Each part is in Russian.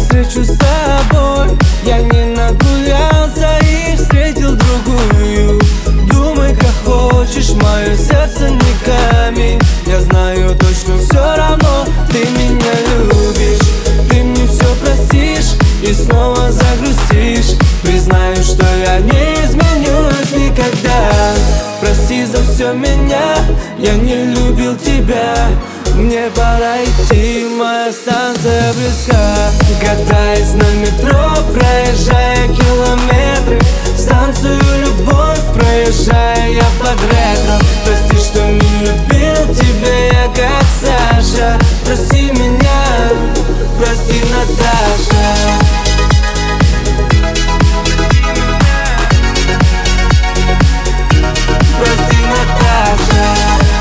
встречу с тобой. Я не нагулялся и встретил другую. Думай, как хочешь, мое сердце не камень. Я знаю точно, все равно ты меня любишь. Ты мне все простишь и снова загрустишь. Признаю, что я не изменюсь никогда. Прости за все меня, я не любил тебя. Мне пора идти, моя станция близка. Катаясь на метро, проезжая километры, станцию любовь проезжая я под ретро. Прости, что не любил тебя я как Саша. Прости меня, прости, Наташа. Прости, Наташа.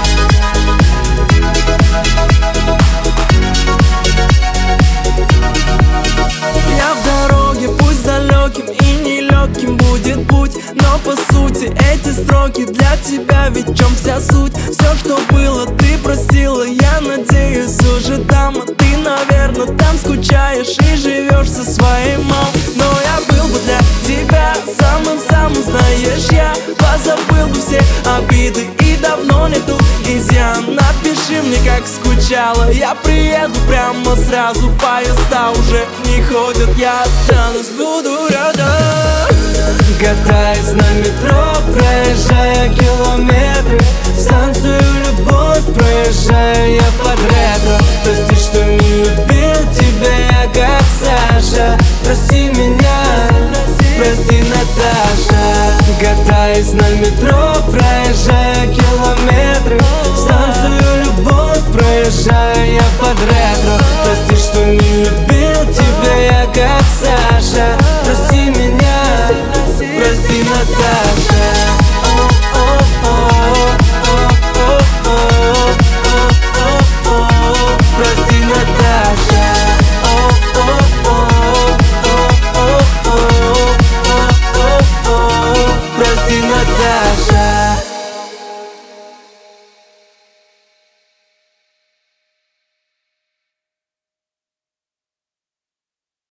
Я в дороге, пусть далеким и нелегким будет путь, но по сути эти строки для тебя, ведь в чем вся суть? Все, что было, ты простила, я надеюсь уже там. А ты, наверное, там скучаешь и живешь со своей мамой. Но я был бы для тебя самым-самым, знаешь, я позабыл бы все обиды и давно нету изъян. Напиши мне, как скучала, я приеду прямо сразу. Поезда уже не ходят, я останусь, буду рядом. Катаясь на метро, проезжая километры, станцию любовь проезжая я под ретро. Прости, что не любил тебя я как Саша. Прости меня, прости, Наташа. Катаясь на метро, проезжая километры, станцию любовь проезжая я под ретро.